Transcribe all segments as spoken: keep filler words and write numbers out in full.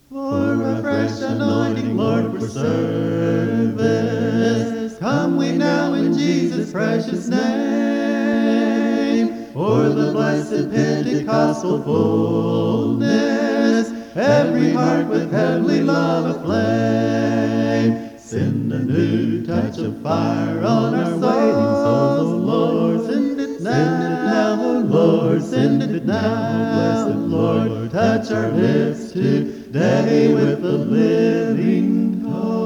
For a fresh anointing, Lord, for service, come we now in Jesus' precious name. For the blessed Pentecostal fullness, every heart with heavenly love aflame. Send a new touch of fire on our waiting souls, O Lord. Send it now, send it now, O Lord. Send it now, blessed Lord. Touch our lips today with the living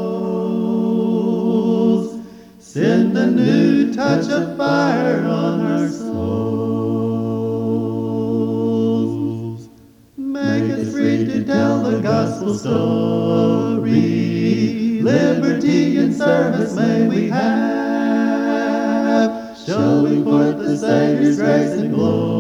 coals. Send a new touch of fire on our souls. Make us free to tell the gospel story. Liberty and service may we have, showing forth the Savior's grace and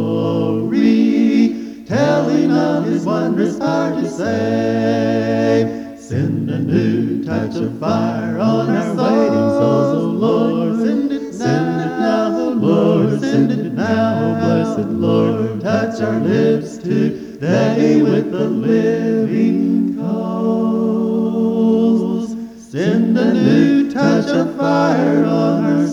glory, telling of His wondrous power to save. Send a new touch of fire on our waiting souls, O Lord. Send it now, O Lord. Send it now, O blessed Lord. Touch our lips today with the living coals. Send a new touch of fire on our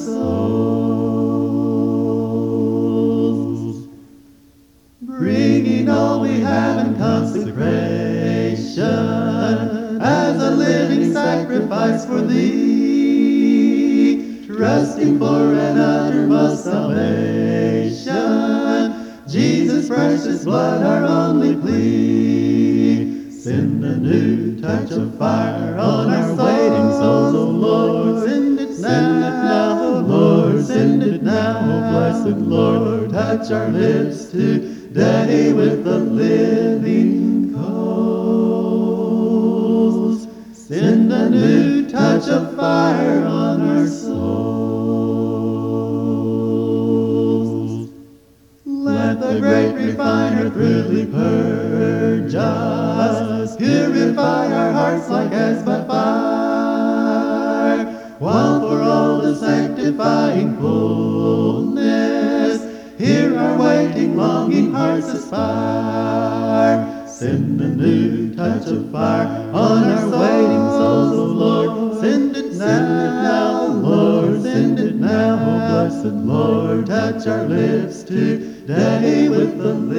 souls. Bringing all we have in consecration as a living sacrifice for Thee, trusting for an uttermost salvation, Jesus' precious blood our only plea. Send a new touch of fire on our waiting souls, O Lord. Send it now, O Lord. Send it now, O blessed Lord. Touch our lips today with the living coals. Send a new touch of fire on our souls. Let the great refiner truly purge us, purify our hearts like as by fire, while for all the sanctifying fullness, hear our waiting, longing hearts aspire. Send a new touch of fire on our waiting souls, O Lord. Send it now, O Lord. Send it now, O blessed Lord. Touch our lips today with the